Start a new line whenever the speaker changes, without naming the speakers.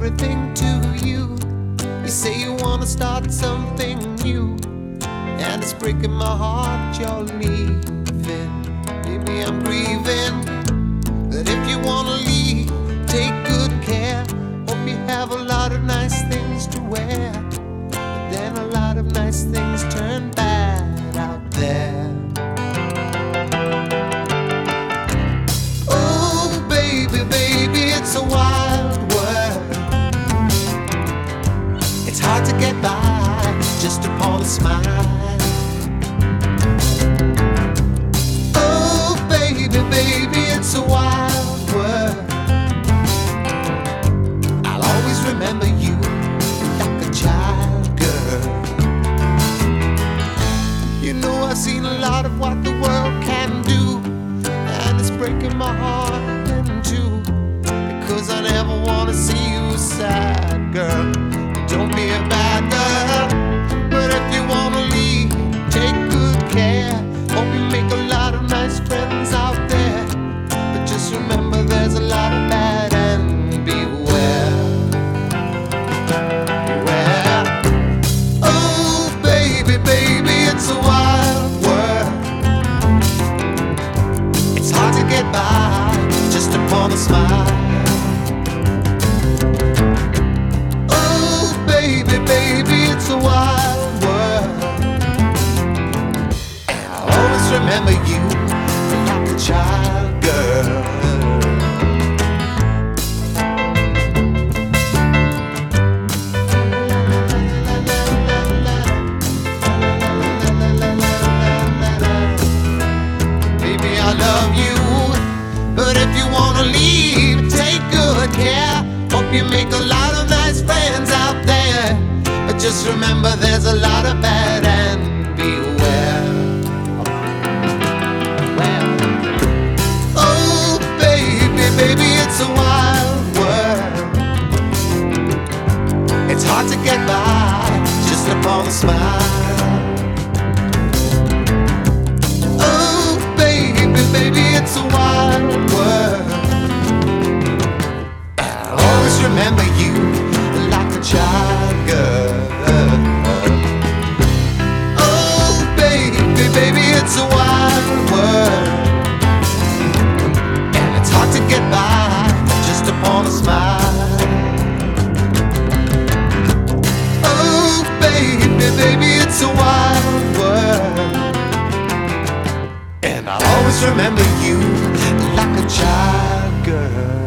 everything to you. You say you wanna start something new, and it's breaking my heart you're leaving. Baby, I'm grieving. But if you wanna leave, take good care. Hope you have a lot of nice things to wear, but then a lot of nice things turn bad out there. Oh baby, baby, it's a wild world. It's hard to get by just upon a smile. Oh baby, baby, it's a wild world. I'll always remember you like a child, girl. You know I've seen a lot of what the world can do, and it's breaking my heart in two, because I never wanna see you sad, girl. Don't be a bad girl. But if you wanna leave, take good care. Hope you make a lot of nice friends out there, but just remember there's a lot of bad, and beware. Beware. Oh baby, baby, it's a wild world. It's hard to get by just upon a smile. Oh baby, baby, it's a wild world. And I'll always remember you like a child, girl. Baby, I love you, but if you wanna leave, take good care. Hope you make a lot of nice friends out there, but just remember there's a lot of bad, and beware. Oh baby, baby, it's a wild world. It's hard to get by just upon a smile. Oh baby, baby, it's a wild world. I'll always remember you like a child, girl. Oh baby, baby, it's a wild world, and it's hard to get by just upon a smile. Oh baby, baby, it's a wild world, and I'll always remember you like a child, girl.